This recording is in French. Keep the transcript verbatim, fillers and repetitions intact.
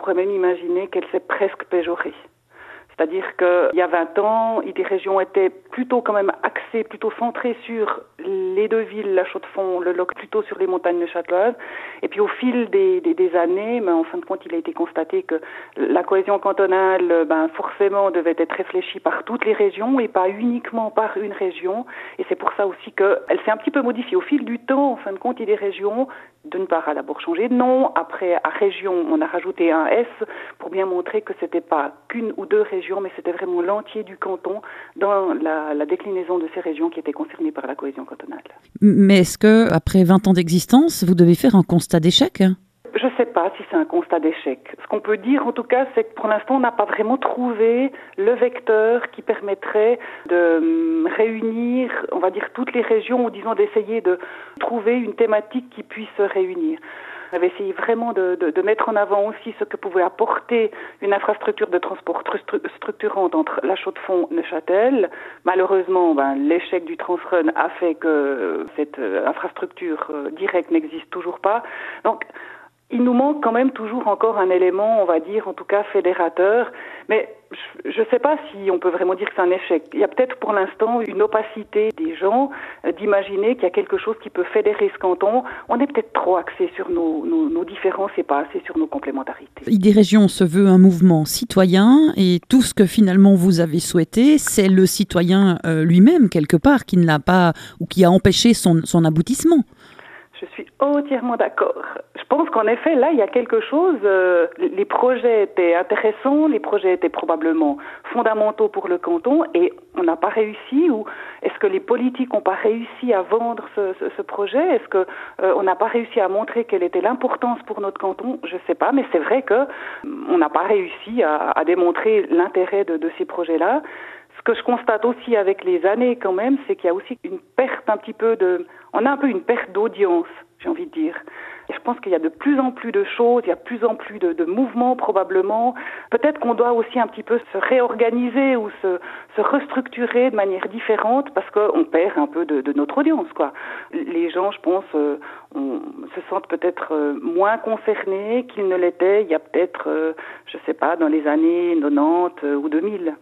pourrait même imaginer qu'elle s'est presque péjorée. C'est-à-dire qu'il y a vingt ans, Idée-Région était plutôt quand même axée, plutôt centrée sur les deux villes, La Chaux-de-Fonds, le Loc, plutôt sur les montagnes neuchâteloises. Et puis au fil des, des, des années, ben, en fin de compte, il a été constaté que la cohésion cantonale, ben, forcément, devait être réfléchie par toutes les régions et pas uniquement par une région. Et c'est pour ça aussi qu'elle s'est un petit peu modifiée au fil du temps. En fin de compte, Idée-Région, d'une part, a d'abord changé de nom. Après, à région, on a rajouté un S pour bien montrer que c'était pas qu'une ou deux régions, mais c'était vraiment l'entier du canton dans la, la déclinaison de ces régions qui étaient concernées par la cohésion cantonale. Mais est-ce que, après vingt ans d'existence, vous devez faire un constat d'échec ? Je ne sais pas si c'est un constat d'échec. Ce qu'on peut dire, en tout cas, c'est que pour l'instant, on n'a pas vraiment trouvé le vecteur qui permettrait de réunir, on va dire, toutes les régions, ou disons d'essayer de trouver une thématique qui puisse se réunir. On avait essayé vraiment de, de, de mettre en avant aussi ce que pouvait apporter une infrastructure de transport structurante entre La Chaux-de-Fonds et Neuchâtel. Malheureusement, ben, l'échec du Transrun a fait que cette infrastructure directe n'existe toujours pas. Donc, il nous manque quand même toujours encore un élément, on va dire, en tout cas fédérateur. Mais je ne sais pas si on peut vraiment dire que c'est un échec. Il y a peut-être pour l'instant une opacité des gens euh, d'imaginer qu'il y a quelque chose qui peut fédérer ce canton. On est peut-être trop axé sur nos, nos, nos différences et pas assez sur nos complémentarités. Idée-Région se veut un mouvement citoyen et tout ce que finalement vous avez souhaité, c'est le citoyen euh, lui-même, quelque part, qui ne l'a pas ou qui a empêché son, son aboutissement. Je suis entièrement d'accord. Je pense qu'en effet, là, il y a quelque chose, euh, les projets étaient intéressants, les projets étaient probablement fondamentaux pour le canton et on n'a pas réussi, ou est-ce que les politiques n'ont pas réussi à vendre ce, ce, ce projet? Est-ce que euh, on n'a pas réussi à montrer quelle était l'importance pour notre canton? Je ne sais pas, mais c'est vrai que on n'a pas réussi à, à démontrer l'intérêt de, de ces projets-là. Ce que je constate aussi avec les années quand même, c'est qu'il y a aussi une perte un petit peu de... On a un peu une perte d'audience, j'ai envie de dire. Et je pense qu'il y a de plus en plus de choses, il y a de plus en plus de, de mouvements probablement. Peut-être qu'on doit aussi un petit peu se réorganiser ou se, se restructurer de manière différente parce qu'on perd un peu de, de notre audience, quoi. Les gens, je pense, euh, on, se sentent peut-être euh, moins concernés qu'ils ne l'étaient il y a peut-être, euh, je sais pas, dans les années quatre-vingt-dix euh, ou deux mille.